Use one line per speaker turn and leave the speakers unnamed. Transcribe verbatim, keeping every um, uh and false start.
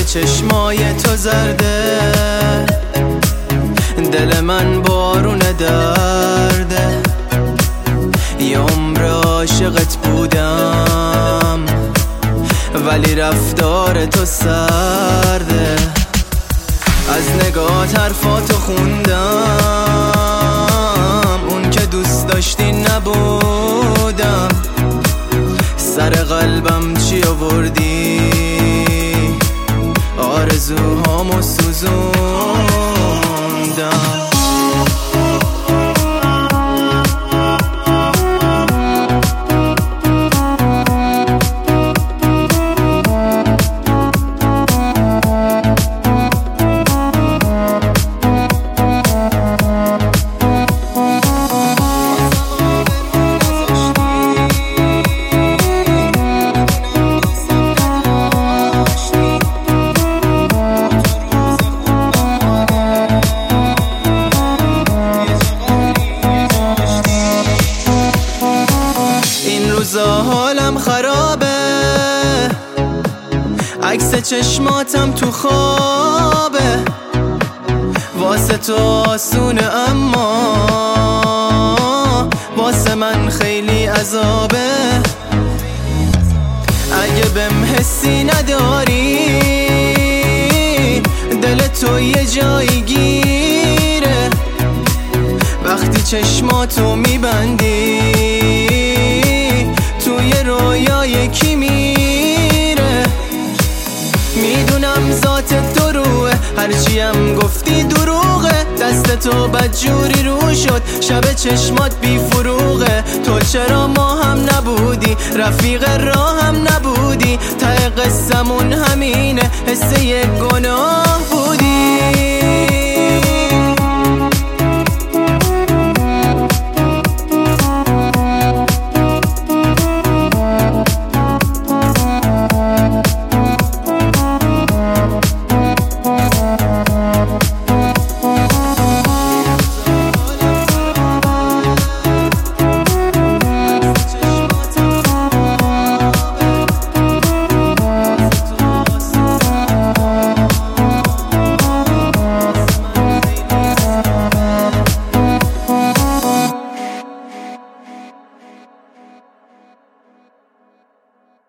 چشمای تو زرده، دل من بارون درده. یه عمر عاشقت بودم ولی رفتار تو سرده. از نگاهت حرفاتو خوندم، اون که دوست داشتی نبودم. سر قلبم چی آوردی، آرزوهامو سوزوندم. حالم خرابه، عکس چشماتم تو خوابه. واسه تو آسونه اما واسه من خیلی عذابه. اگه بهم حسی نداری، دل تو یه جایی گیره. وقتی چشماتو میبندی توی رویای کی میره. میدونم ذات تو روه، هرچی هم گفتی دروغه. دست تو بدجوری رو شد، شب چشمات بی فروغه. تو چرا ما هم نبودی، رفیق راه هم نبودی. ته قصمون همینه، حس یک گناه بودی.